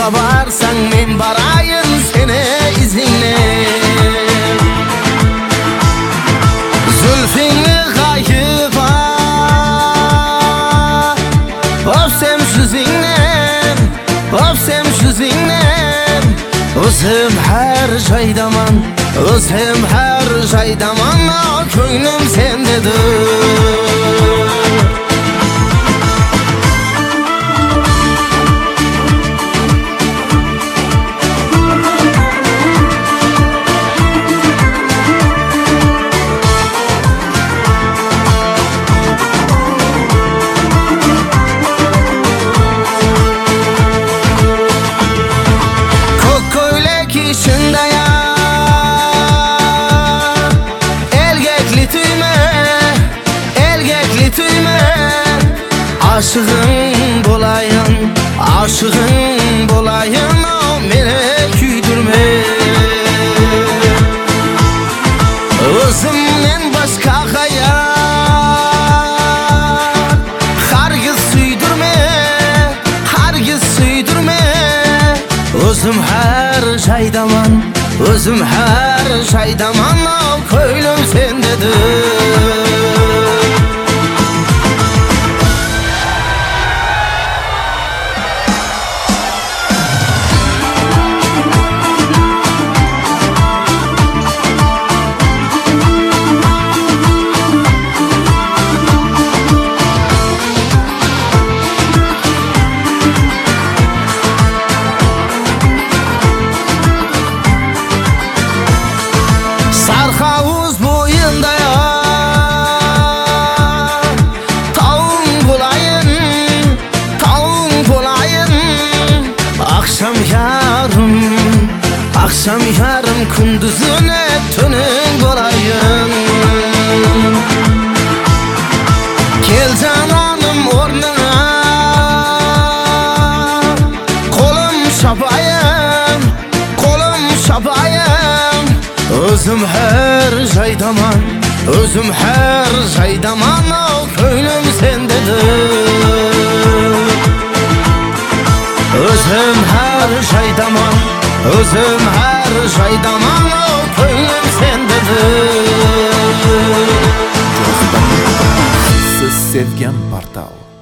Yo'lga barsang men barayın seni izinle. Zülfünü kayıpa öpsem şu zingnen, öpsem şu zingnen. Özüm her şeydaman, özüm her şeydaman. Ko'nglim sendedir. Aşığın bolayın, aşığın bolayın, meni küydürme. Özümden başka hayat hargiz süydürme, hargiz süydürme. Özüm her şeydaman, özüm her şeydaman. Ko'nglim sendedir. Sarxavuz boyunda ya taun bulayın, taun bulayın. Akşam yarım, akşam yarım, kunduzune tünün bulayın. Gel cananım ornuna, kolum şabayım, kolum şabayım. Özüm her şeydaman, özüm her şeydaman. Ko'nglim sendedir. Özüm her şeydaman, özüm her şeydaman. Ko'nglim sendedir. Siz sevgan portal.